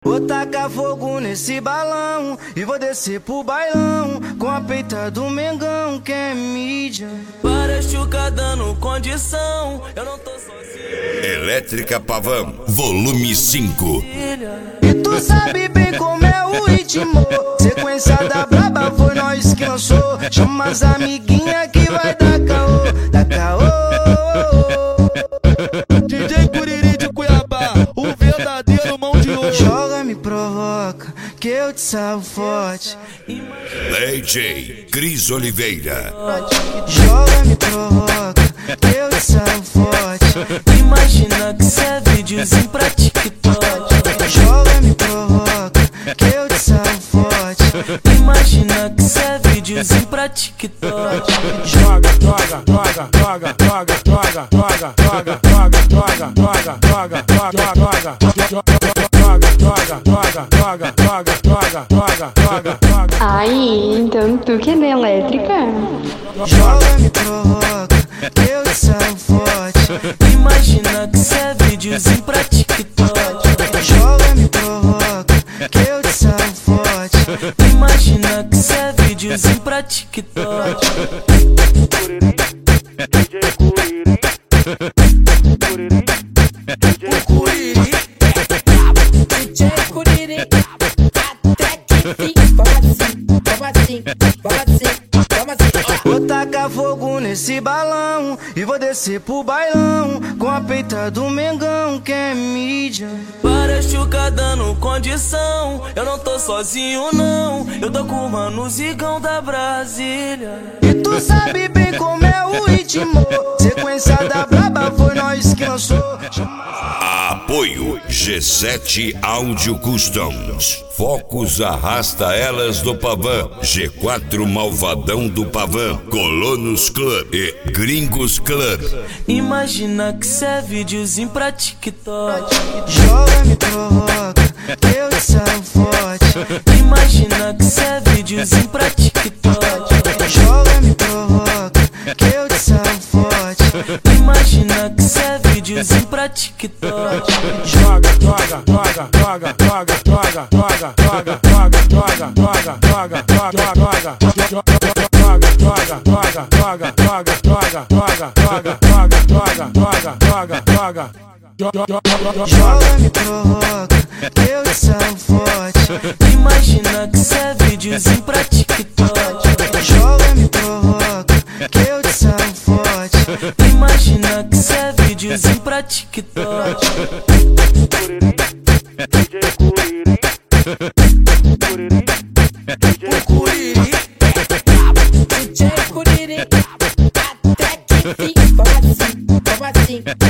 Vou tacar fogo nesse balão e vou descer pro bailão com a peita do Mengão, que é mídia. Várias chuca dando condição, eu não tô sozinho. Elétrica Pavão, volume 5. E tu sabe bem como é o ritmo. Sequência da braba foi nós que lançou. Chama as amiguinhas que vai dar caô, dar caô. DJ Curiri de Cuiabá, o verdadeiro mão de ouro. Joga, me provoca, que eu te salvo forte. DJ Cris Oliveira. Joga, me provoca, que eu te salvo forte. Imagina que cê é videozinho pra TikTok. Joga, me provoca, que eu te salvo forte. Imagina que cê é videozinho pra TikTok. Joga, joga, joga, joga, joga, joga, joga, joga, joga, joga, joga, joga, joga, joga. Aí, então tu que é da elétrica? Joga, me provoca, que eu te salvo forte. Imagina que cê é videozinho pra TikTok. Joga, me provoca, que eu te salvo forte. Imagina que cê é videozinho pra TikTok. DJ Curiri, até que fim. Vamos assim, vamos assim, vamos assim, vamos assim. Vou tacar fogo nesse balão e vou descer pro bailão com a peita do Mengão, que é mídia. Várias chuca dando condição, eu não tô sozinho não. Eu tô com o mano Zigão da Brasília. E tu sabe bem como é o ritmo. Sequência da braba foi nós que lançou. Apoio G7 Audio Customs. Focus Arrasta Elas do Pavão. G4 Malvadão do Pavão. Colonos Club e Gringos Club. Imagina que cê é videozinho pra TikTok. Joga, me provoca, que eu te salvo forte. Imagina que cê é videozinho pra TikTok. Joga, me provoca, que eu te salvo forte. Imagina que cê é videozinho pra TikTok. Joga, joga, joga, joga, joga, joga, joga, joga, joga, joga, joga, joga, joga, Joga, me provoca, que eu te salvo forte. Imagina que cê é videozinho pra TikTok. Joga, me provoca, que eu te salvo forte. Imagina que cê é videozinho pra TikTok. DJ Curiri, até que fim. Vamos assim, vamos assim.